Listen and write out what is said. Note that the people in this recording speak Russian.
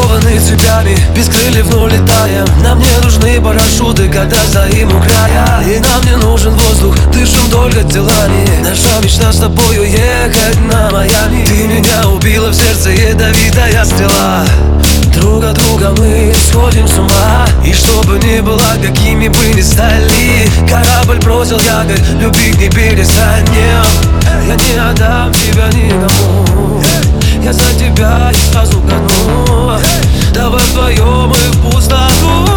окованы цепями, без крыльев, но летаем. Нам не нужны парашюты, когда стоим у края. И нам не нужен воздух, дышим только телами. Наша мечта с тобою ехать на Майами. Ты меня убила в сердце, ядовитая стрела. Друг от друга мы сходим с ума. И чтобы не было, какими бы ни стали, корабль бросил якорь, любить не перестанем. Я не отдам тебя никому, я за тебя и сразу гону. Давай вдвоем и в пустоту.